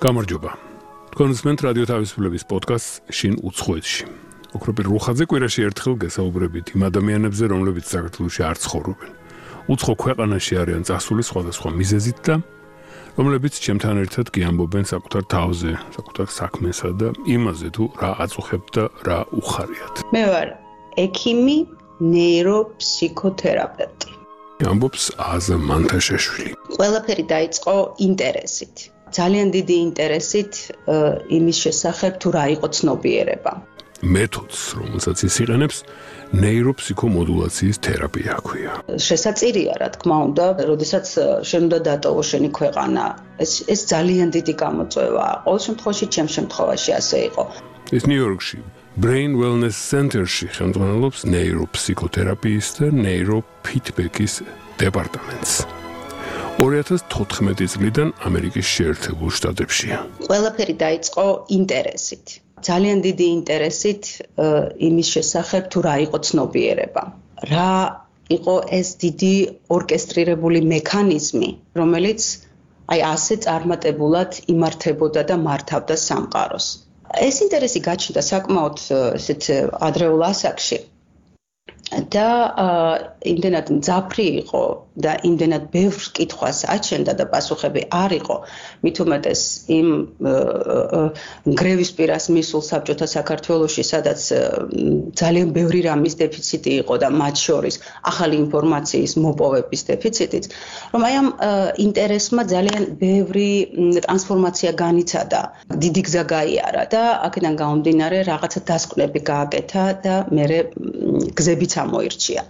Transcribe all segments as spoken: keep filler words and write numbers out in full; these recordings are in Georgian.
გამარჯობა. თქვენსმენთ რადიო თავისუფლების პოდკასტს შინ უცხოეთში. ოქროპირ რუხაძე კვირაში ერთხელ გესაუბრებით იმ ადამიანებზე, რომლებიც საქართველოში არ ცხოვრობენ. უცხო ქვეყანაში არიან წასული სხვადასხვა მიზეზით და რომლებიც ჩემთან ერთად კი ამბობენ საკუთარ თავზე, საკუთარ საქმესა და იმაზე თუ რა აწუხებთ და რა უხარიათ. მე ვარ ექიმი, ნეიროფსიქოთერაპევტი. ამბობს აზა მანთაშაშვილი. ყველაფერი დაიწყო ინტერესით. ძალიან დიდი ინტერესით იმის შესახებ თუ რა იყო ცნობიერება. მეთოდს, რომელსაც ის იყენებს, ნეიროფსიქომოდულაციის თერაპია ჰქვია. შესაწირია, რა თქმა უნდა, როდესაც შენ უნდა დატოვო შენი ქვეყანა, ეს ეს ძალიან დიდი გამოწვევაა. ყოველ შემთხვევაში, ჩემ შემთხვევაში ასე იყო. ეს ნიუ-იორკში Brain Wellness Center-ში ხელმძღვანელობს ნეიროფსიქოთერაპიის და ნეიროფიდბექის დეპარტამენტს. ორი ათას თოთხმეტი წლიდან ამერიკის შეერთებულ შტატებშია. ყველაფერი დაიწყო ინტერესით. ძალიან დიდი ინტერესით იმის შესახებ თუ რა იყო ცნობიერება. რა იყო ეს დიდი ორკესტრირებული მექანიზმი, რომელიც აი ასე წარმატებულად იმართებოდა და მართავდა სამყაროს. ეს ინტერესი გაჩნდა საკმაოდ ესეთ ადრეულ ასაკში. და იმდენად მძაფრი იყო და იმდენად ბევრ კითხვას აჩენდა და პასუხები არ იყო, მით უმეტეს იმ გრევის პირას მისულ საბჭოთა საქართველოში, სადაც ძალიან ბევრი რამის დეფიციტი იყო და მათ შორის ახალი ინფორმაციის მოპოვების დეფიციტიც, რომ აი ამ ინტერესმა ძალიან ბევრი ტრანსფორმაცია განიცადა, დიდი გზა გაიარა და აქედან გამომდინარე რაღაცა დასკვნები გააკეთა და მერე გზებიც ამოირჩია.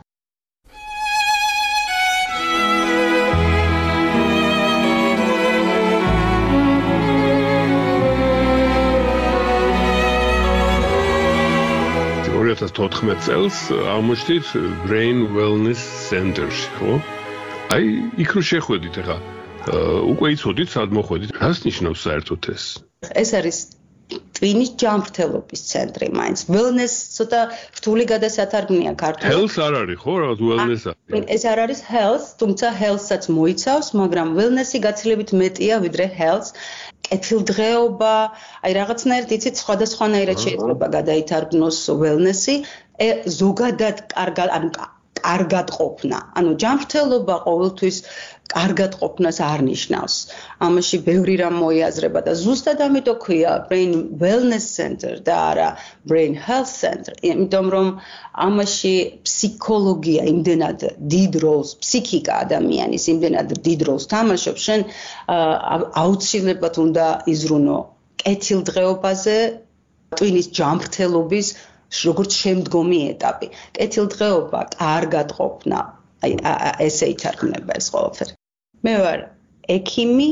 ორი ათას თოთხმეტი წელს აღმოჩნდით Brain Wellness Center-ში, ხო? აი, იქ რო შეხვედით ახლა, უკვე იცოდით, სად მოხვედით? რას ნიშნავს საერთოდ ეს? ეს არის ტვინის ჯანმრთელობის ცენტრი, მაინც wellness ცოტა რთული გადასათარგმნია ქართულად. Health არ არის, ხო, რაღაც wellness არის. ეს არ არის health, თუმცა health-საც მოიცავს, მაგრამ wellness-ი გაცილებით მეტია ვიდრე health. კეთილდღეობა, აი რაღაცნაირად იცით, სხვადასხვანაირად შეიძლება გადაითარგმნოს wellness-ი, ზოგადად კარგად, ანუ კარგად ყოფნა. ანუ ჯანმრთელობა ყოველთვის კარგად ყოფნას არ ნიშნავს. ამაში ბევრი რამ მოიაზრება და ზუსტად ამიტომ ქვია Brain Wellness Center და არა Brain Health Center. იმიტომ რომ ამაში ფსიქოლოგია იმდენად დიდ როლს, ფსიქიკა ადამიანის იმდენად დიდ როლს თამაშობს, შენ აუცილებლად უნდა იზრუნო კეთილდღეობაზე, ტვინის ჯანმრთელობის როგორც შემდგომი ეტაპი. კეთილდღეობა, კარგად ყოფნა, აი ესე ითარგმნება ეს ყველაფერი. მე ვარ ექიმი,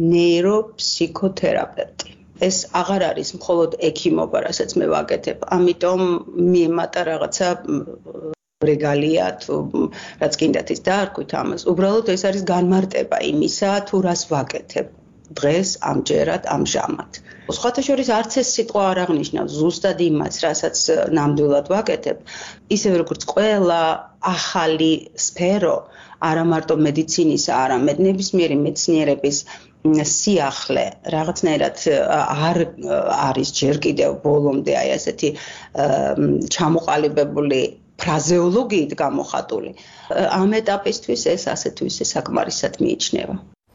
ნეიროფსიქოთერაპევტი. ეს აღარ არის მხოლოდ ექიმობა, რასაც მე ვაკეთებ. ამიტომ მიემატა რაღაცა რეგალია თუ რაც კიდათ ის დაარქვით ამას. უბრალოდ ეს არის განმარტება იმისა, თუ რას ვაკეთებ დღეს, ამჯერად, ამჟამად. სხვათა შორის არც ეს სიტყვა არ აღნიშნავს ზუსტად იმას, რასაც ნამდვილად ვაკეთებ, ისევე როგორც ყველა ახალი სფერო, არა მარტო მედიცინისა, არამედ ნებისმიერი მეცნიერების სიახლე, რაღაცნაირად არ არის ჯერ კიდევ ბოლომდე აი ასეთი ჩამოყალიბებული ფრაზეოლოგიით გამოხატული. ამ ეტაპისთვის ეს ასე თუ ისე საკმარისად მიიჩნევა.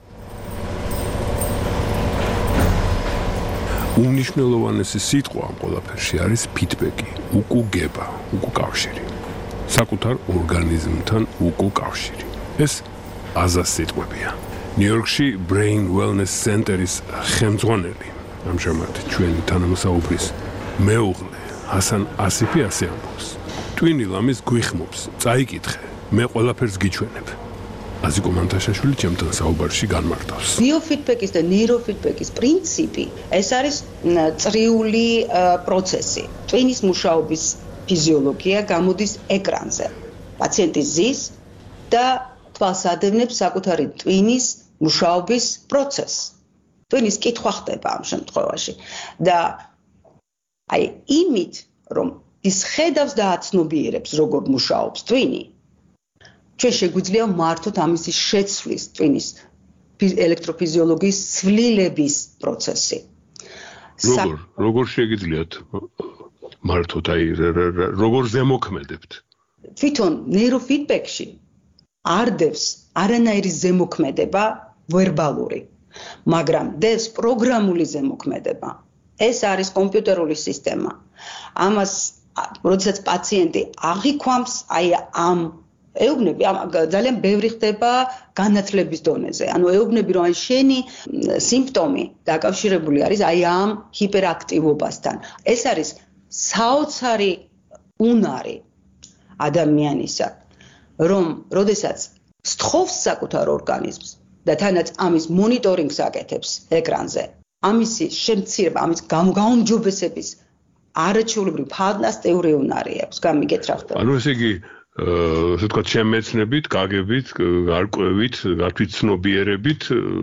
უმნიშვნელოვანესი სიტყვა ამ ყველაფერში არის ფიდბექი, უკუგება, უკუკავშირი. საკუთარ ორგანიზმთან უკუკავშირი. ეს აზას სიტყვებია. ნიუ-იორკში Brain Wellness Center-ის ხელმძღვანელი, ამჟამად ჩვენი თანამსაუბრის მეუღლე ჰასან ასიფი ასე ამბობს. ტვინი ლამის გვიხმობს, წაიკითხე, მე ყველაფერს გიჩვენებ. აზიკო მანთაშაშვილი ჩემთან საუბარში განმარტავს. ბიოფიდბექის და ნეიროფიდბექის პრინციპი, ეს არის წრიული პროცესი. ტვინის მუშაობის ფიზიოლოგია გამოდის ეკრანზე. პაციენტი ზის და თვალს ადევნებს საკუთარი ტვინის მუშაობის პროცესს. ტვინის კითხვა ხდება ამ შემთხვევაში. და აი იმით, რომ ის ხედავს და აცნობიერებს, როგორ მუშაობს ტვინი, ჩვენ შეგვიძლია მართოთ ამისი შეცვლის ტვინის ელექტროფიზიოლოგიის ცვლილების პროცესი. როგორ როგორ შეგიძლიათ მართოთ აი როგორ ზემოქმედებთ? თვითონ ნეიროფიდბექში არ დევს არანაირი ზემოქმედება ვერბალური, მაგრამ დევს პროგრამული ზემოქმედება. ეს არის კომპიუტერული სისტემა. ამას როდესაც პაციენტი აღიქვამს აი ამ ეუბნები ძალიან ბევრი ხდება განათლების დონეზე. ანუ ეუბნები რომ აი შენი სიმპტომი დაკავშირებული არის აი ამ ჰიპერაქტივობასთან. ეს არის საოცარი უნარი ადამიანისა, რომ როდესაც სთხოვს საკუთარ ორგანიზმს და თანაც ამის მონიტორინგს აკეთებს ეკრანზე, ამისი შემცირება, ამის გაუმჯობესების არაჩვეულებრივ ფანტასტიკური უნარი აქვს. გამიგეთ რა ხდება. ანუ ესე იგი ასე ვთქვათ, შემეცნებით, გაგებით, გარკვევით, გათვითცნობიერებით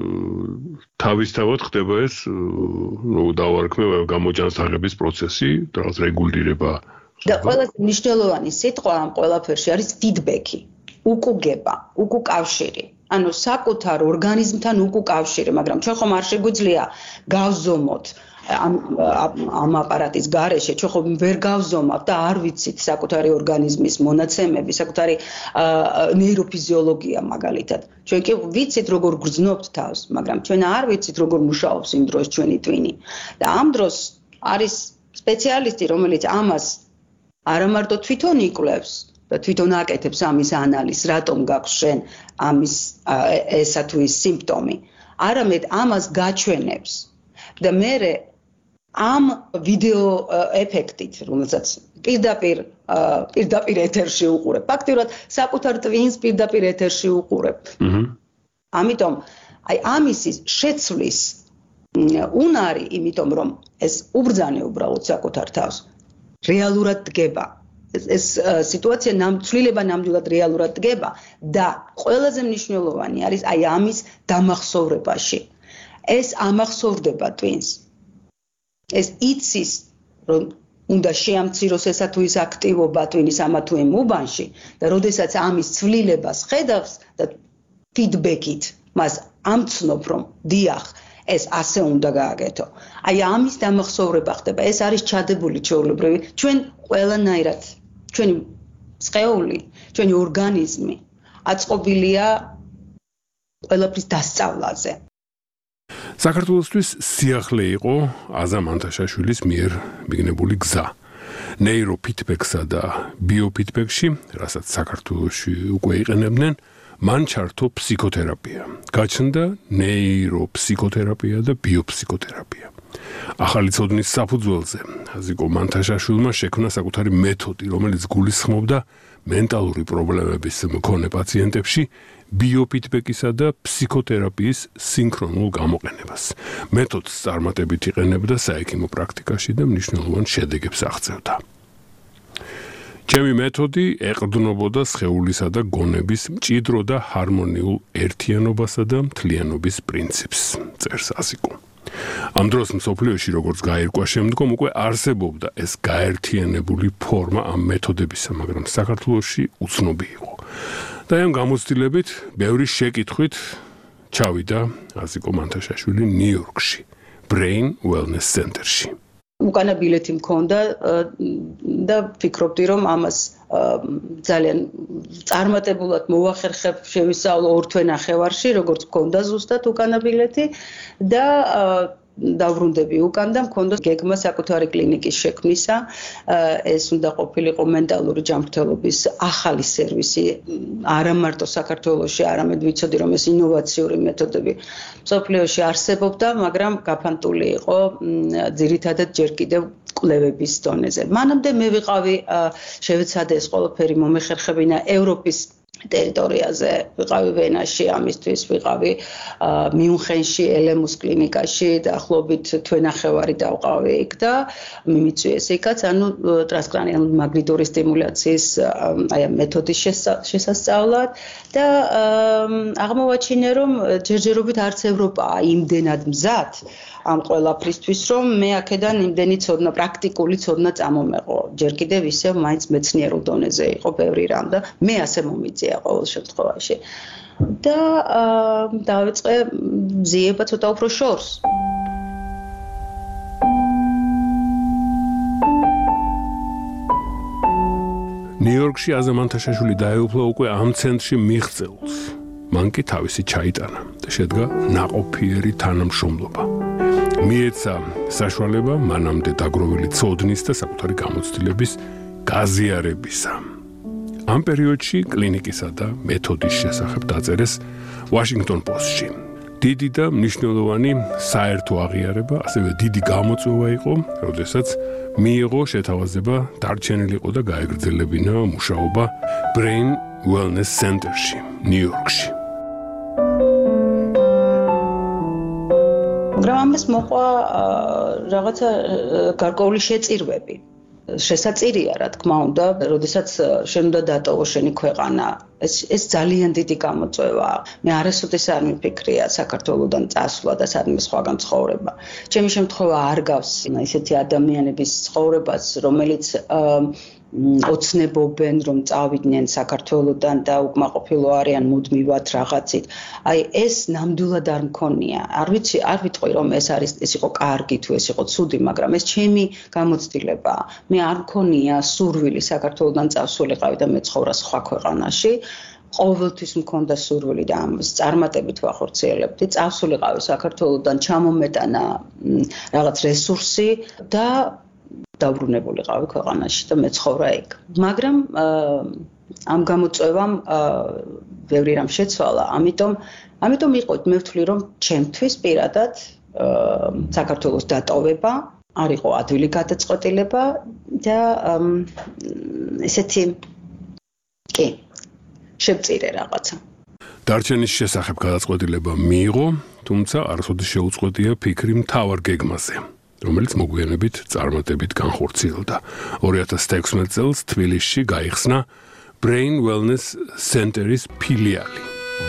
თავისთავად ხდება ეს, ნუ დავარქმევ გამოჯანსაღების პროცესი, რაღაც რეგულირება. და ყველაზე მნიშვნელოვანი სიტყვა ამ ყველაფერში არის ფიდბექი, უკუგება, უკუკავშირი. ანუ საკუთარ ორგანიზმთან უკუკავშირი, მაგრამ ჩვენ ხომ არ შეგვიძლია გავზომოთ ამ ამ აპარატის გარეშე, ჩვენ ხომ ვერ გავზომავთ და არ ვიცით საკუთარი ორგანიზმის მონაცემები, საკუთარი ნეიროფიზიოლოგია მაგალითად. ჩვენ კი ვიცით როგორ გრძნობთ თავს, მაგრამ ჩვენ არ ვიცით როგორ მუშაობს იმ დროს ჩვენი ტვინი. და ამ დროს არის სპეციალისტი, რომელიც ამას არა მარტო თვითონ იკვლევს და თვითონ აკეთებს ამის ანალიზს, რატომ გაქვს შენ ამის ესა თუ ის სიმპტომი, არამედ ამას გაჩვენებს. და მე ამ ვიდეო ეფექტით, რომელსაც პირდაპირ პირდაპირ ეთერში უყურებ, ფაქტიურად საკუთარ ტვინს პირდაპირ ეთერში უყურებ. ამიტომ აი ამის შეცვლის უნარი, იმიტომ რომ ეს უბრძანე უბრალოდ საკუთარ თავს რეალურად დგება. ეს სიტუაცია ნამდვილება ნამდვილად რეალურად დგება და ყველაზე მნიშვნელოვანი არის აი ამის დამახსოვრებაში. ეს ამახსოვრდება ტვინს. ეს იცის რომ უნდა შეამციროს ესა თუ ის აქტივობა ტვინის ამა თუ იმ უბანში და როდესაც ამის ცვლილებას ხედავს და ფიდბექით მას ამცნობ რომ დიახ ეს ასე უნდა გააკეთო. აი ამის დამახსოვრება ხდება. ეს არის ჩადებული ჩვეულებრივი ჩვენ ყველანაირად ჩვენი სხეული, ჩვენი ორგანიზმი აწყობილია ყველაფრის დასწავლაზე. საქართველოსთვის სიახლე იყო აზამ ანთაშაშვილის მიერ მიგნებული გზა. ნეიროფიდბექსა და ბიოფიდბექში, რასაც საქართველოში უკვე იყენებდნენ, მან ჩართო ფსიქოთერაპია. გაჩნდა ნეიროფსიქოთერაპია და ბიოფსიქოთერაპია. ახალი ცოდნის საფუძველზე აზიკო მანთაშაშვილმა შექმნა საკუთარი მეთოდი, რომელიც გულისხმობდა მენტალური პრობლემების მქონე პაციენტებში ბიოფიდბეკისა და ფსიქოთერაპიის სინქრონულ გამოყენებას. მეთოდს წარმატებით იყენებდა საექიმო პრაქტიკაში და მნიშვნელოვან შედეგებს აღწევდა. ჩემი მეთოდი ეყრდნობოდა სხეულისა და გონების მჭიდრო და ჰარმონიულ ერთიანობასა და მთლიანობის პრინციპს, წერს აზიკო. ამ დროს მსოფლიოში როგორც გაირკვა შემდგომ უკვე არსებობდა ეს გაერთიანებული ფორმა ამ მეთოდებისა, მაგრამ საქართველოში უცნობი იყო. და ამ გამოცდილებით ბევრი შეკითხვით ჩავიდა აზიკო მანთაშაშვილი ნიუ-იორკში, Brain Wellness Center-ში. უკანა ბილეთი მქონდა და ფიქრობდი რომ ამას ძალიან წარმატებულად მოვახერხებ, შევისწავლო ორ თვე ნახევარში, როგორც მქონდა ზუსტად უკანა ბილეთი და დავბრუნდები უკან და მქონდა გეგმა საკუთარი კლინიკის შექმნისა. ეს უნდა ყოფილიყო მენტალური ჯანმრთელობის ახალი სერვისი, არა მარტო საქართველოში, არამედ ვიცოდი რომ ეს ინოვაციური მეთოდები მსოფლიოში არსებობდა, მაგრამ გაფანტული იყო ძირითადად ჯერ კიდევ კვლევების დონეზე. მანამდე მე ვიყავი შევეცადე ეს ყველაფერი მომეხერხებინა ევროპის ტერიტორიაზე, ვიყავი ვენაში, ამისთვის ვიყავი მიუნხენში, ელემუს კლინიკაში, დაახლოებით თვენახევარი დავყავი იქ და მიმიწვიეს იქაც, ანუ ტრანსკრანიული მაგნიტური სტიმულაციის აი ამ მეთოდის შესასწავლად და აღმოვაჩინე, რომ ჯერჯერობით არც ევროპაა იმდენად მზად ამ ყველაფრისთვის, რომ მე აქედან იმდენი ცოდნა, პრაქტიკული ცოდნა წამომეყო. ჯერ კიდევ ისევ მაინც მეცნიერულ დონეზე იყო ბევრი რამ და მე ასე მომიწია ყოველ შემთხვევაში. და დავიწყე მზიება ცოტა უფრო შორს. ნიუ-იორკში აზა მანთაშაშვილი დაეუფლა უკვე ამ ცენტრში მიღწეულს. მან კი თავისი ჩაიტანა და შედგა ნაყოფიერი თანამშრომლობა. მიეცა საშუალება მანამდე დაგროვილი ცოდნის და საკუთარი გამოცდილების გაზიარებისა. ამ პერიოდში კლინიკისა და მეთოდის შესახებ დაწერეს Washington Post-ში. დიდი და მნიშვნელოვანი საერთო აღიარება, ასევე დიდი გამოწვევა იყო, როდესაც მიიღო შეთავაზება დარჩენილიყო და გაეგრძელებინა მუშაობა Brain Wellness Center-ში, ნიუ-იორკში. მაგრამ ამას მოყვა რაღაცა გარკვეული შეწირვები. შესაწირია, რა თქმა უნდა, როდესაც შენ უნდა დატოვო შენი ქვეყანა. ეს ეს ძალიან დიდი გამოწვევაა. მე არასოდეს არ მიფიქრია საქართველოსდან წასვლა და სადმე სხვაგან ცხოვრება. ჩემი შემთხვევა არ გავს ისეთი ადამიანების ცხოვრებას, რომელიც ოცნებობენ, რომ წავიდნენ საქართველოსდან და უკმაყოფილო არიან მუდმივად რაღაცით. აი ეს ნამდვილად არ მქონია. არ ვიცი, არ ვიტყვი რომ ეს არის ეს იყო კარგი თუ ეს იყო ცუდი, მაგრამ ეს ჩემი გამოცდილებაა. მე არ მქონია სურვილი საქართველოსდან წავსულიყავი და მეცხოვრა სხვა ქვეყანაში. ყოველთვის მქონდა სურვილი და ამას წარმატებით ვახორციელებდი. წავსულიყავი საქართველოსდან, ჩამომეტანა რაღაც რესურსი და დაბრუნებულიყავი ქვეყანაში და მეცხოვრა იქ. მაგრამ ამ გამოწვევამ ბევრი რამ შეცვალა, ამიტომ ამიტომ იყო მე ვთვლი რომ ჩემთვის პირადად საქართველოს დატოვება არ იყო ადვილი გადაწყვეტილება და ესეთი კი შევწირე რაღაცა. დარჩენის შესახებ გადაწყვეტილება მიიღო, თუმცა არასოდეს შეუწყვეტია ფიქრი მთავარ გეგმაზე, რომელიც მოგვიანებით წარმატებით განხორციელდა. ორი ათას ექვსმეტ წელს თბილისში გაიხსნა Brain Wellness Center-ის ფილიალი.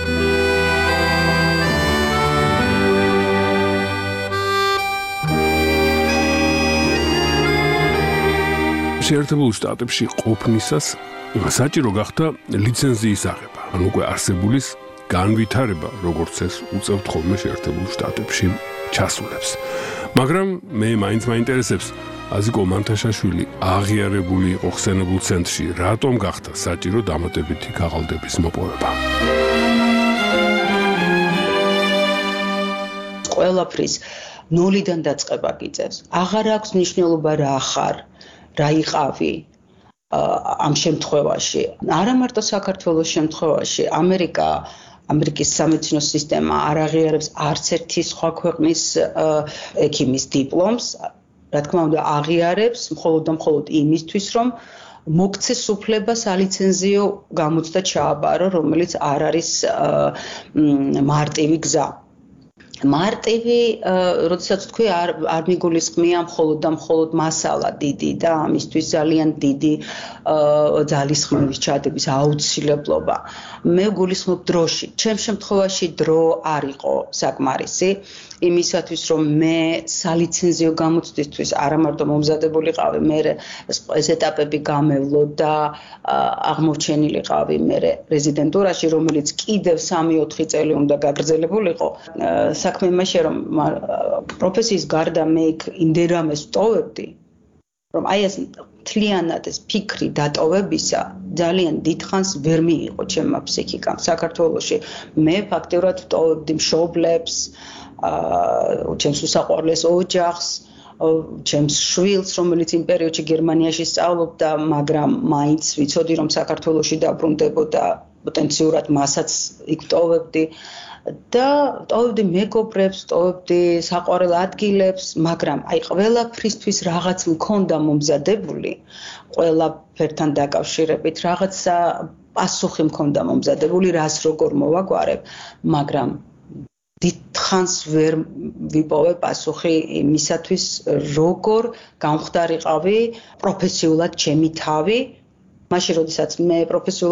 შეერთებულ შტატებში ყოფნისას საჭირო გახდა ლიცენზიის აღება, ან უკვე არსებულის განვითარება, როგორც ეს უწევთ ხოლმე შეერთებულ შტატებში ჩასულებს. მაგრამ მე მაინც მაინტერესებს, აზიკო მანთაშაშვილი აღიარებული იყო ხსენებულ ცენტრში, რატომ გახდა საჭირო დამატებითი ქაღალდების მოპოვება? ყველაფრის ნულიდან დაწყება გიწევს. აღარ აქვს მნიშვნელობა რა ხარ, რა იყავი ამ შემთხვევაში. არა მარტო საქართველოს შემთხვევაში, ამერიკა ამერიკის სამედიცინო სისტემა არ აღიარებს არც ერთი სხვა ქვეყნის ექიმის დიპლომს, რა თქმა უნდა აღიარებს მხოლოდ და მხოლოდ იმისთვის, რომ მოგცეს უფლება სალიცენზიო გამოცდა ჩააბარო, რომელიც არ არის მარტივი გზა. მარტივი, როდესაც თქვი არ არ მიგულისხმია მხოლოდ და მხოლოდ მასალა დიდი და ამისთვის ძალიან დიდი ძალისხმევის ჩადების აუცილებლობა. მე გულისხმობ დროში. ჩემ შემთხვევაში დრო არ იყო საკმარისი იმისათვის, რომ მე სალიცენზიო გამოცდისთვის არა მარტო მომზადებულიყავი, მე ეს ეტაპები გამევლო და აღმოჩენილიყავი მე რეზიდენტურაში, რომელიც კიდევ სამი ოთხი წელი უნდა გაგრძელებულიყო. საქმე იმაშია, რომ პროფესიის გარდა მე იქ იმდენამეს ვტოვებდი, რომ აი ეს მთლიანად ეს ფიქრი დატოვებისა ძალიან დიდხანს ვერ მიიღო ჩემმა ფსიქიკამ საქართველოში. მე ფაქტიურად ვტოვებდი მშობლებს, ჩემს უსაყვარლეს ოჯახს, ჩემს შვილს, რომელიც იმ პერიოდში გერმანიაში სწავლობდა, მაგრამ მაინც ვიცოდი, რომ საქართველოში დაბრუნდებოდა, პოტენციურად მასაც იქ ვტოვებდი. და ვტოვებდი მეგობრებს, ვტოვებდი საყვარელ ადგილებს, მაგრამ აი ყველაფრისთვის რაღაც მქონდა მომზადებული, ყველაფერთან დაკავშირებით რაღაცა პასუხი მქონდა მომზადებული, რას როგორ მოვაგვარებ, მაგრამ დიდხანს ვერ ვიპოვე პასუხი იმისათვის, როგორ გამხდარიყავი პროფესიულად ჩემი თავი, მაშინ როდესაც მე პროფესიულად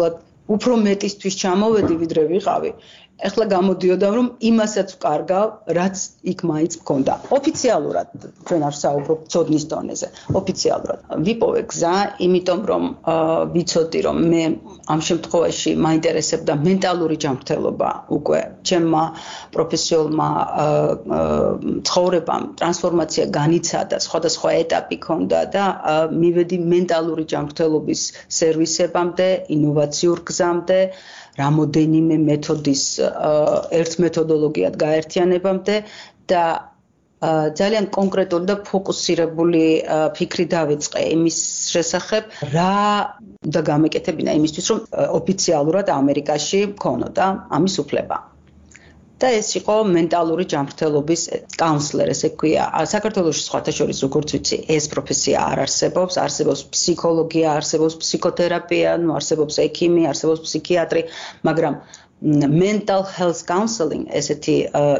უფრო მეტისთვის ჩამოვედი, ვიდრე ვიყავი. ეხლა გამოდიოდა, რომ იმასაც ვკარგავ, რაც იქ მაინც მქონდა. ოფიციალურად ჩვენ არ საუბრობთ ცოდნის დონეზე. ოფიციალურად ვიპოვე გზა, იმიტომ რომ ვიცოდი, რომ მე ამ შემთხვევაში მაინტერესებდა მენტალური ჯანმრთელობა უკვე ჩემმა პროფესიულმა ცხოვრებამ ტრანსფორმაცია განიცადა, სხვადასხვა ეტაპი ჰქონდა და მივედი მენტალური ჯანმრთელობის სერვისებამდე, ინოვაციურ გზამდე, რამოდენიმე მეთოდის ერთ მეთოდოლოგიად გაერთიანებამდე და ძალიან კონკრეტული და ფოკუსირებული ფიქრი დავიწყე იმის შესახებ, რა და გამეკეთებინა იმისთვის, რომ ოფიციალურად ამერიკაში მქონოდა ამის უფლება. და ეს იყო მენტალური ჯანმრთელობის კაუნსლერი, ესე ქვია. საქართველოში სხვათა შორის, როგორც ვიცი, ეს პროფესია არ არსებობს, არსებობს ფსიქოლოგია, არსებობს ფსიქოთერაპია, ნუ არსებობს ექიმი, არსებობს ფსიქიატრი, მაგრამ mental health counseling ესეთი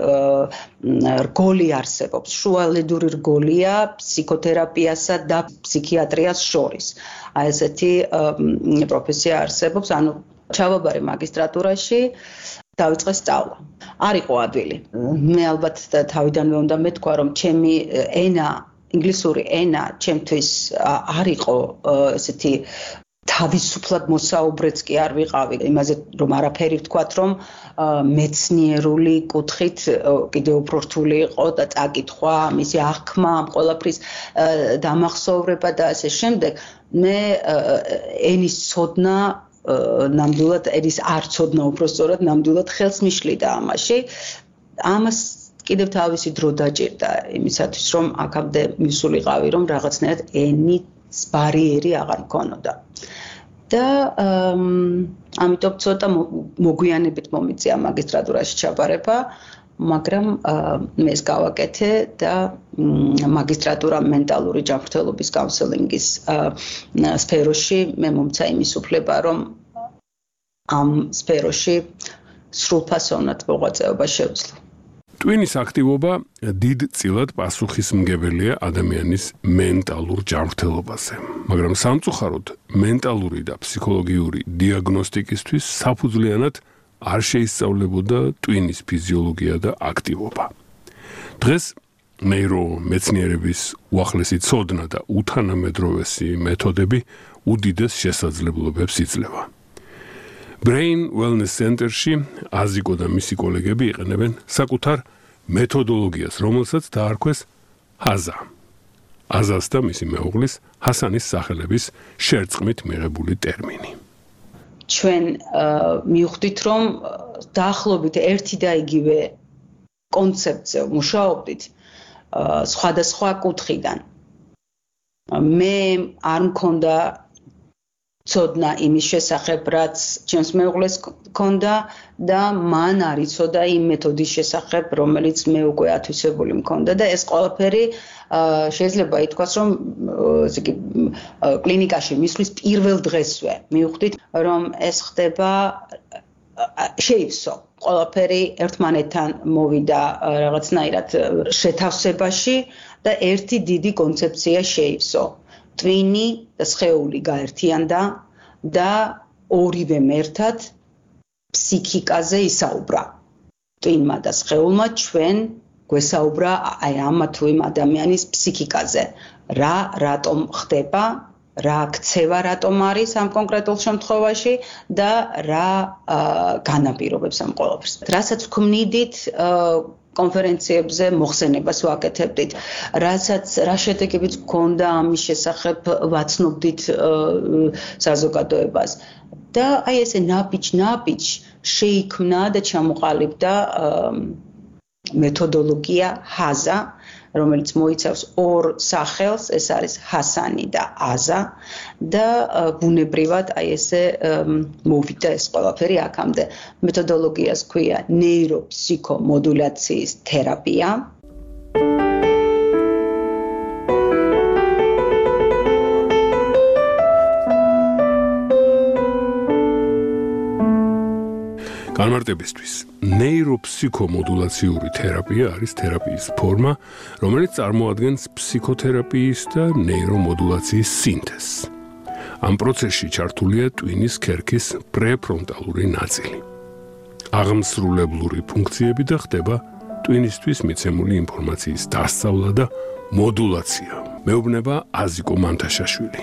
რგოლი არსებობს, შუალედური რგოლია ფსიქოთერაპიასა და ფსიქიატრიას შორის. აი ესეთი პროფესია არსებობს, ანუ ჩავაბარე მაგისტრატურაში დავიწყე სწავლა. არ იყო ადვილი. მე ალბათ თავიდანვე უნდა მეთქვა, რომ ჩემი ენა, ინგლისური ენა ჩემთვის არ იყო ესეთი თავისუფლად მოსაუბრეც კი არ ვიყავი. იმაზე რომ არაფერი ვთქვათ, რომ მეცნიერული კუთხით კიდევ უფრო რთული იყო და წაკითხვა, მისი აღქმა, ამ ყველაფრის დამახსოვრება და ასე შემდეგ. მე ენის ცოდნა ნამდვილად ერის არ ცოდნა უბრალოდ ნამდვილად ხელს მიშლიდა ამაში. ამას კიდევ თავისი დრო დაჭირდა იმისათვის, რომ აქამდე მისულიყავი, რომ რაღაცნაირად ენის ბარიერი აღარ მქონოდა. და ამიტომ ცოტა მოგვიანებით მომიწია მაგისტრატურაში ჩაბარება, მაგრამ მე ეს გავაკეთე და მაგისტრატურა მენტალური ჯანმრთელობის კაუნსელინგის სფეროში მე მომცა იმის უფლება, რომ ამ სფეროში სრულფასოვნად მოღვაწეობა შევძლო. ტვინის აქტივობა დიდწილად პასუხისმგებელია ადამიანის მენტალურ ჯანმრთელობაზე, მაგრამ სამწუხაროდ მენტალური და ფსიქოლოგიური დიაგნოსტიკისთვის საფუძვლიანად არ შეისწავლებოდა ტვინის ფიზიოლოგია და აქტივობა. დღეს ნეირომეცნიერების უახლესი ცოდნა და უთანამედროვესი მეთოდები უდიდეს შესაძლებლობებს იძლევა. Brain Wellness Center-ში აზიკო და მისი კოლეგები იყენებენ საკუთარ მეთოდოლოგიას, რომელსაც დაარქვეს ჰაზა. აზას და მისი მეუღლის ჰასანის სახელების შერწყმით მიღებული ტერმინი. ჩვენ მივხვდით, რომ დაახლოებით ერთი და იგივე კონცეფტზე მუშაობდით სხვადასხვა კუთხიდან. მე არ მქონდა ცოდნა იმის შესახებ, რაც ჩემს მეუღლეს ჰქონდა და მან არ იცოდა იმ მეთოდის შესახებ, რომელიც მე უკვე ათვისებული მქონდა და ეს ყველაფერი შეიძლება ითქვას, რომ ესე იგი კლინიკაში მისვლის პირველ დღესვე მივხვდით, რომ ეს ხდება შეივსო. ყველაფერი ერთმანეთთან მოვიდა რაღაცნაირად შეთავსებაში და ერთი დიდი კონცეფცია შეივსო. ტვინი და სხეული გაერთიანდა და ორივემ ერთად ფსიქიკაზე ისაუბრა. ტვინმა და სხეულმა ჩვენ გვესაუბრა აი ამა თუ იმ ადამიანის ფსიქიკაზე. რა რატომ ხდება, რა ქცევა რატომ არის ამ კონკრეტულ შემთხვევაში და რა განაპირობებს ამ ყველაფერს. რასაც ვქმნიდით კონფერენციებზე მოხსენებას ვაკეთებდით, რასაც რა შედეგებიც გქონდა ამის შესახებ ვაცნობდით საზოგადოებას. და აი ესე ნაბიჯ-ნაბიჯ შეიქმნა და ჩამოყალიბდა მეთოდოლოგია ჰაზა, რომელიც მოიცავს ორ სახელს, ეს არის ჰასანი და აზა და ბუნებრივად აი ესე მოვიდა ეს ყველაფერი აქამდე. მეთოდოლოგიას ქვია ნეიროფსიქომოდულაციის თერაპია. განმარტებისთვის, ნეიროფსიქომოდულაციური თერაპია არის თერაპიის ფორმა, რომელიც წარმოადგენს ფსიქოთერაპიის და ნეირომოდულაციის სინთეზს. ამ პროცესში ჩართულია ტვინის ქერქის პრეფრონტალური ნაწილი. აღმსრულებლური ფუნქციები და ხდება ტვინისთვის მიცემული ინფორმაციის დასწავლა და მოდულაცია. მეუბნება აზიკო მანთაშაშვილი.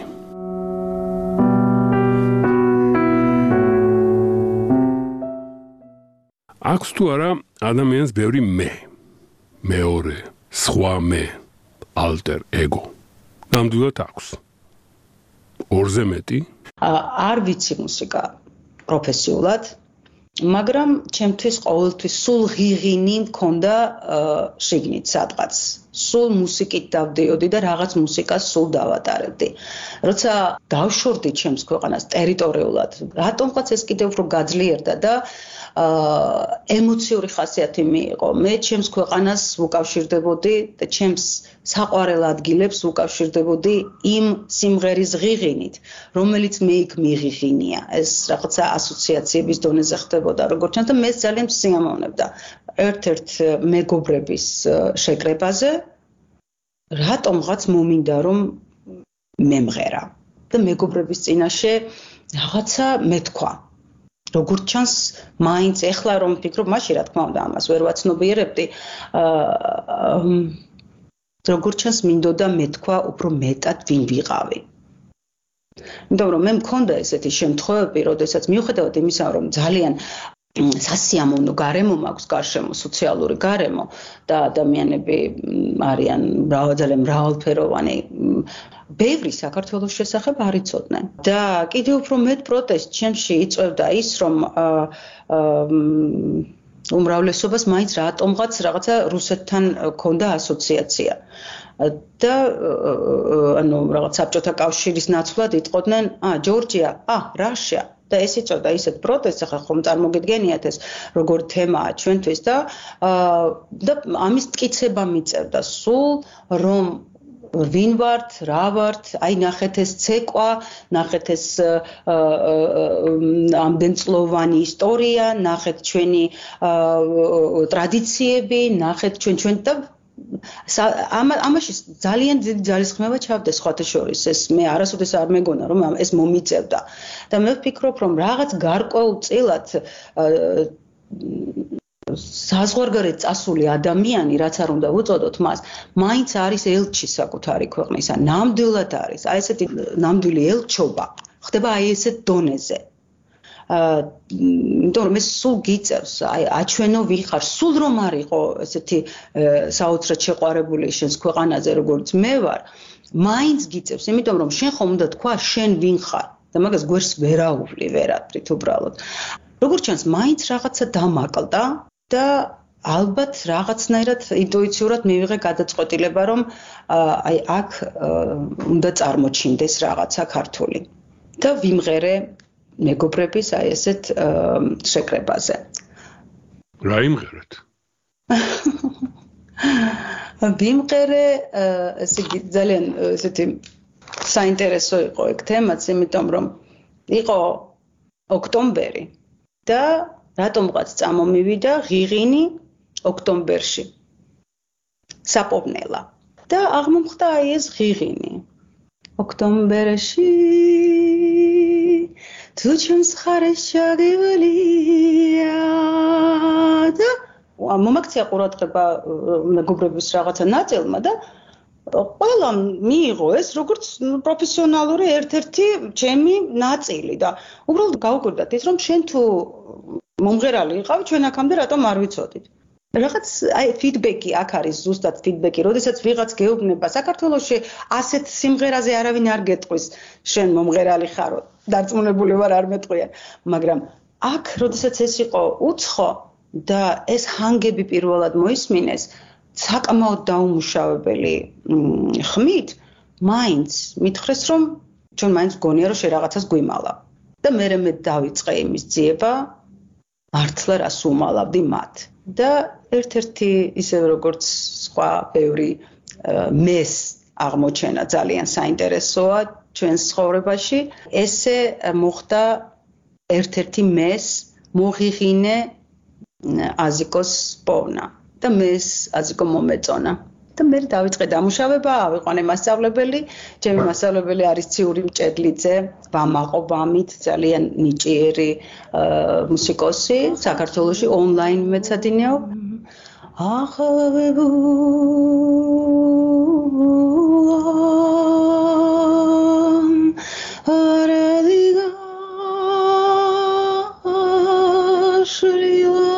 აქვს თუ არა ადამიანს ბევრი მე, მეორე, სხვა მე, alter ego. ნამდვილად აქვს. ორზე მეტი? არ ვიცი მუსიკა პროფესიულად, მაგრამ ჩემთვის ყოველთვის სულ ღიღინი მქონდა შიგნით სადღაც. სულ მუსიკით დავდიოდი და რაღაც მუსიკას სულ დავატარებდი. როცა დავშორდი ჩემს ქვეყანას ტერიტორიულად, რატომღაც ეს კიდევ უფრო გაძლიერდა და ემოციური ხასიათი მიიღო. მე ჩემს ქვეყანას ვუკავშირდებოდი და ჩემს საყვარელ ადგილებს ვუკავშირდებოდი იმ სიმღერის ღიღინით, რომელიც მე იქ მიღიღინია. ეს რაღაცა ასოციაციების დონეზე ხდებოდა, როგორც ჩანს და მე ძალიან სიამოვნებდა ერთ-ერთ მეგობრების შეკრებაზე, რატომღაც მომინდა რომ მემღერა და მეგობრების წინაშე რაღაცა მეთქვა. როგორც ჩანს, მაინც ეხლა რომ ვფიქრობ, მაშინ რა თქმა უნდა ამას ვერ ვაცნობიერებდი. როგორც ჩანს, მინდოდა მეთქვა უფრო მეტად ვინ ვიყავი. იმიტომ რომ მე მქონდა ესეთი შემთხვევები, როდესაც მიუხედავად იმისა, რომ ძალიან სასიამოვნო გარემო მაქვს, გარშემო, სოციალური გარემო და ადამიანები არიან ძალიან მრავალფეროვანი, ბევრი საქართველოს შესახებ არ იცოდნენ. და კიდევ უფრო მეტ პროტესტ ჩემში იწვევდა ის, რომ უმრავლესობას მაინც რატომღაც რაღაცა რუსეთთან ქონდა ასოციაცია. და ანუ რაღაც საბჭოთა კავშირის ნაცვლად იტყოდნენ, ა ჯორჯია, ა რაშია და ეს იწოდა ისეთ პროტესტს, ახლა ხომ წარმოგიდგენიათ ეს როგორ თემაა ჩვენთვის და და ამის მტკიცება მიწევდა სულ რომ ვინ ვართ, რა ვართ, აი ნახეთ ეს ცეკვა, ნახეთ ეს ამდენწლოვანი ისტორია, ნახეთ ჩვენი ტრადიციები, ნახეთ ჩვენ ჩვენ და ამაში ძალიან დიდი ძალისხმევა ჩავდა სხვათა შორის. ეს მე არასოდეს არ მეგონა რომ ეს მომიწევდა. და მე ვფიქრობ რომ რაღაც გარკვეულწილად საზღვარგარეთ წასული ადამიანი, რაც არ უნდა უწოდოთ მას, მაინც არის ელჩი საკუთარი ქვეყნისა. ნამდვილად არის. აი ესეთი ნამდვილი ელჩობა ხდება აი ესეთ დონეზე. იმიტომ რომ ეს სულ გიწევს, აი აჩვენო ვიხარ, სულ რომ არ იყო ესეთი საოცრად შეყვარებული შენს ქვეყანაზე, როგორც მე ვარ, მაინც გიწევს, იმიტომ რომ შენ ხომ უნდა თქვა შენ ვინ ხარ და მაგას გვერდს ვერ აუვლი ვერაფრით უბრალოდ. როგორც ჩანს, მაინც რაღაცა დამაკლდა და ალბათ რაღაცნაირად ინტუიციურად მივიღე გადაწყვეტილება, რომ აი აქ უნდა წარმოჩინდეს რაღაცა ქართული. და ვიმღერე მეგობრების აი ესეთ შეკრებაზე. რა იმღერეთ? ვიმღერე ესე იგი ძალიან ესეთი საინტერესო იყო ეგ თემაც, იმიტომ რომ იყო ოქტომბერი და რატომღაც წამომივიდა ღიღინი ოქტომბერში. საპოვნელა. და აღმომხდა აი ეს ღიღინი. ოქტომბერში თუ ჩემს ხარეს ჩაგივლია და მომაქცია ყურადღება მეგობრების რაღაცა ნაწილმა და ყველა მიიღო ეს როგორც პროფესიონალური ერთ-ერთი ჩემი ნაწილი და უბრალოდ გავუკვირდათ ის რომ შენ თუ მომღერალი იყავ ჩვენ აქამდე რატომ არ ვიცოდით. რაღაც აი ფიდბექი აქ არის ზუსტად ფიდბექი, როდესაც ვიღაც გეუბნება საქართველოში ასეთ სიმღერაზე არავინ არ გეტყვის შენ მომღერალი ხარო. დარწმუნებული ვარ არ მეტყვიან, მაგრამ აქ როდესაც ეს იყო უცხო და ეს ჰანგები პირველად მოისმინეს, საკმაოდ დაუმუშავებელი ხმით, მაინც მითხრეს რომ ჩვენ მაინც გონია რომ შე რაღაცას გვიმალა. და მე მე დავიწყე იმის ძიება, მართლა რას უმალავდი მათ. და ერთ-ერთი ისე როგორც სხვა ბევრი მეს აღმოჩენა ძალიან საინტერესოა ჩვენს ცხოვრებაში. ესე მოხდა ერთ-ერთი მეს მოღიღინე აზიკოს პოვნა და მეს აზიკო მომეწონა. და მე დავიწყე დამუშავება, ავიყვანე მასწავლებელი, ჩემი მასწავლებელი არის ციური მჭედლიძე, ვამაყო ვამით, ძალიან ნიჭიერი მუსიკოსი, საქართველოში ონლაინ მეცადინეობ. ახალებულა არადიგა შრილა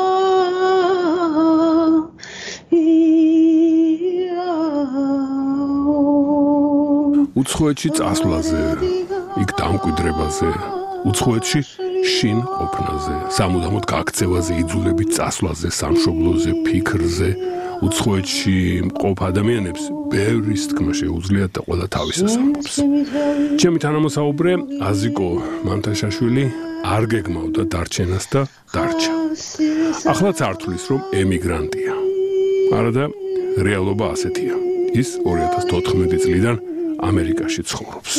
უცხოეთში წასვლაზე, იქ დამკვიდრებაზე, უცხოეთში შინ ყოფნაზე, სამუდამოდ გაქცევაზე, იძულებით წასვლაზე, სამშობლოზე, ფიქრზე, უცხოეთში მყოფ ადამიანებს ბევრის თქმა შეუძლიათ და ყველა თავისას ამბობს. ჩემი თანამოსაუბრე აზიკო მანთაშაშვილი არ გეგმავდა დარჩენას და დარჩა. ახლაც არ თვლის, რომ ემიგრანტია. არადა რეალობა ასეთია. ის ორი ათას თოთხმეტი წლიდან ამერიკაში ცხოვრობს.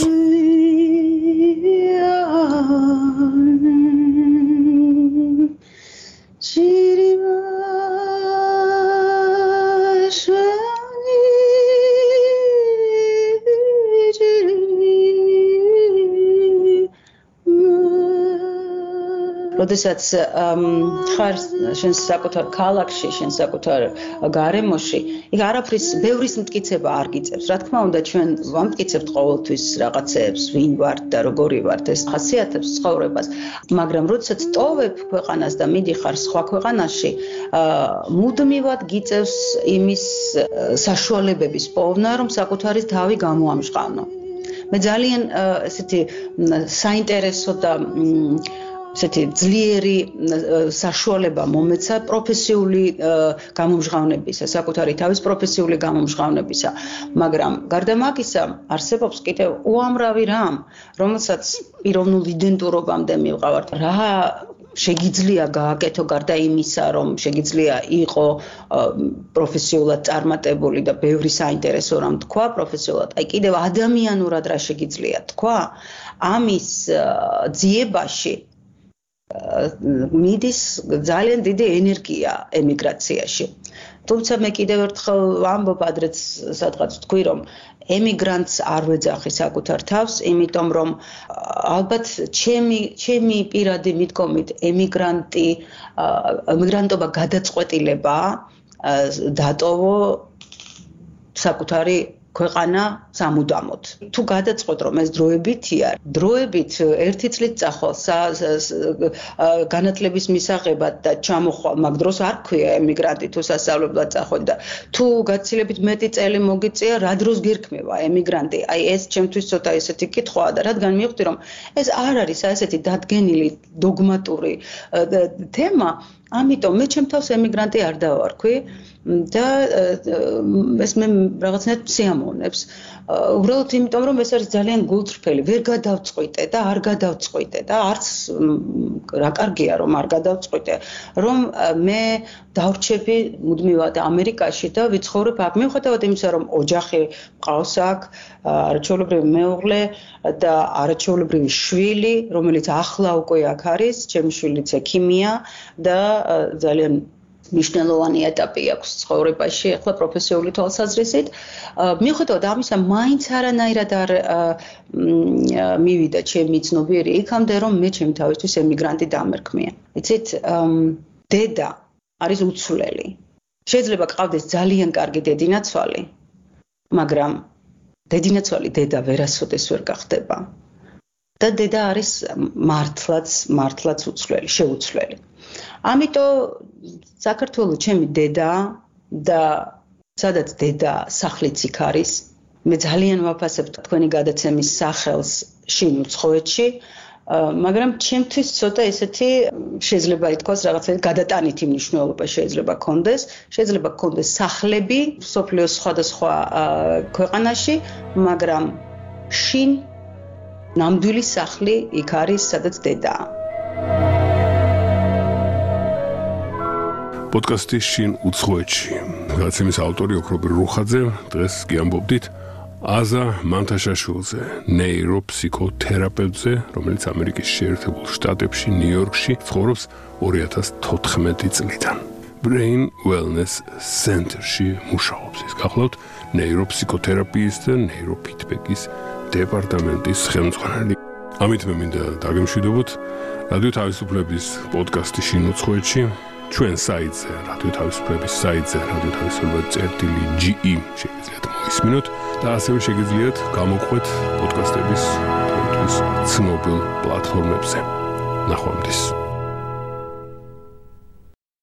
როდესაც ხარ შენ საკუთარ ქალაქში, შენ საკუთარ გარემოში, იქ არაფრის ბევრის მტკიცება არ გიწევს. რა თქმა უნდა, ჩვენ ვამტკიცებთ ყოველთვის რაღაცებს, ვინ ვართ და როგორი ვართ, ეს ხასიათებს ცხოვრებას, მაგრამ როდესაც ტოვებ ქვეყანას და მიდიხარ სხვა ქვეყანაში, მუდმივად გიწევს იმის საშუალებების პოვნა, რომ საკუთარი თავი გამოამჟღავნო. მე ძალიან ესეთი საინტერესო და ესეთი ძლიერი საშუალება მომეცა პროფესიული გამომჟღავნებისა, საკუთარი თავის პროფესიული გამომჟღავნებისა, მაგრამ გარდა მაგისა არსებობს კიდევ უამრავი რამ, რომელსაც პიროვნულ იდენტურობამდე მივყავართ. რა შეგიძლია გააკეთო გარდა იმისა, რომ შეგიძლია იყო პროფესიულად წარმატებული და ბევრი საინტერესო რამ თქვა პროფესიულად, აი კიდევ ადამიანურად რა შეგიძლია თქვა, ამის ძიებაში მიდის ძალიან დიდი ენერგია ემიგრაციაში. თუმცა მე კიდევ ერთხელ ვამბობ, ადრეც სადღაც თქვი, რომ ემიგრანტს არ ვეძახი საკუთარ თავს, იმიტომ რომ ალბათ ჩემი ჩემი პირადი მიდგომით ემიგრანტი ემიგრანტობა გადაწყვეტილება დატოვო საკუთარი ქვეყანა სამუდამოდ. თუ გადაწყვეტ რომ ეს დროებითია, დროებით ერთი წლით წახვალ განათლების მისაღებად და ჩამოხვალ, მაგ დროს არ ქვია ემიგრანტი თუ სასწავლებლად წახვედი და თუ გაცილებით მეტი წელი მოგიწია, რა დროს გირქმევა ემიგრანტი? აი ეს ჩემთვის ცოტა ესეთი კითხვაა და რადგან მივხვდი რომ ეს არ არის ესეთი დადგენილი დოგმატური თემა, ამიტომ მე ჩემ თავს ემიგრანტი არ დავარქვი და ეს მე რაღაცნაირად სიამოვნებს. უბრალოდ იმიტომ რომ ეს არის ძალიან გულწრფელი, ვერ გადავწყვიტე და არ გადავწყვიტე და არც რა კარგია რომ არ გადავწყვიტე, რომ მე დავრჩები მუდმივად ამერიკაში და ვიცხოვრებ აქ. მიუხედავად იმისა, რომ ოჯახი მყავს აქ, არაჩვეულებრივი მეუღლე და არაჩვეულებრივი შვილი, რომელიც ახლა უკვე აქ არის, ჩემი შვილიც ექიმია და ძალიან მნიშვნელოვანი ეტაპი აქვს ცხოვრებაში, ახლა პროფესიული თვალსაზრისით. მიუხედავად ამისა, მაინც არანაირად არ მივიდა ჩემი ცნობიერი იქამდე, რომ მე ჩემი თავისთვის ემიგრანტი დამერქმია. იცით, დედა არის უცვლელი. შეიძლება გყავდეს ძალიან კარგი დედინაცვალი, მაგრამ დედინაცვალი დედა ვერასოდეს ვერ გახდება. და დედა არის მართლაც, მართლაც უცვლელი, შეუცვლელი. ამიტომ საქართველოს ჩემი დედა და სადაც დედა სახლიც იქ არის. მე ძალიან ვაფასებ თქვენი გადაცემის სახელს შინ უცხოეთში, მაგრამ ჩემთვის ცოტა ესეთი შეიძლება ითქვას რაღაცა გადატანითი მნიშვნელობა შეიძლება კონდეს, შეიძლება კონდეს სახლები სოფლიოს სხვადასხვა ქვეყანაში, მაგრამ შინ ნამდვილი სახლი იქ არის, სადაც დედაა. პოდკასტი შინ უცხოეთში. გადაცემის ავტორი ოქრობერ რუხაძე, დღეს გიამბობდით აზა მანთაშაშვილზე, ნეიროფსიქოთერაპევტზე, რომელიც ამერიკის შეერთებულ შტატებში, ნიუ-იორკში ცხოვრობს ორი ათას თოთხმეტი წლიდან. Brain Wellness Center-ში მუშაობს. ის გახლავთ ნეიროფსიქოთერაპიის და ნეიროფიდბექის დეპარტამენტის ხელმძღვანელი. ამით მე მინდა დაგემშვიდობოთ რადიო თავისუფლების პოდკასტი შინ უცხოეთში. ჩვენ საიტზე, რადიო თავისუფლების საიტზე, რადიო თავისუფლება წერტილი ჯი ი შეგიძლიათ მოისმინოთ და ასევე შეგიძლიათ გამოყვეთ პოდკასტების ცნობილ პლატფორმებზე. ნახვამდის.